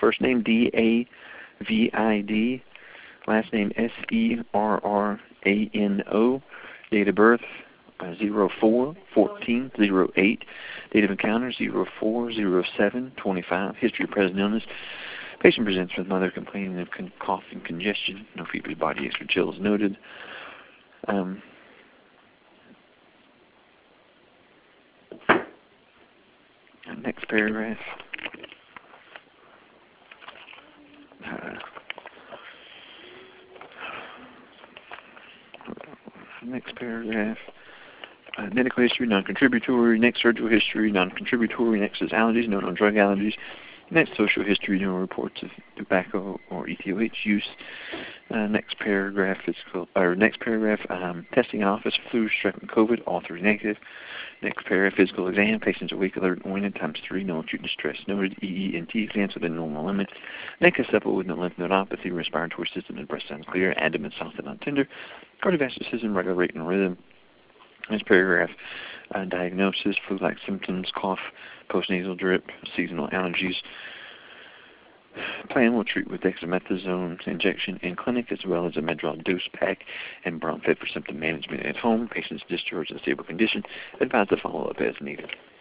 First name D-A-V-I-D. Last name S-E-R-R-A-N-O. Date of birth 04/14/08. Date of encounter 04/07/25. History of present illness. Patient presents with mother complaining of cough and congestion. No fever, body aches, or chills noted. Next paragraph. Next paragraph. Medical history, non-contributory. Next surgical history, non-contributory. Next is allergies, no known drug allergies. Next social history, no reports of tobacco or ETOH use. Next paragraph is called, testing office, flu, strep, and COVID, all 3 negative. Next paragraph, physical exam, patients awake, alert, and oriented, ×3, no acute distress noted, EE&T glands within normal limit. Neck is supple with no lymph nodopathy, respiratory system and breast sounds clear, abdomen soft and non-tender, cardiovascular system, regular rate and rhythm. Next paragraph, diagnosis, flu-like symptoms, cough, postnasal drip, seasonal allergies. Plan will treat with dexamethasone injection in clinic as well as a Medrol dose pack and Brown-Fed for symptom management at home. Patient's discharged in stable condition. Advised to follow up as needed.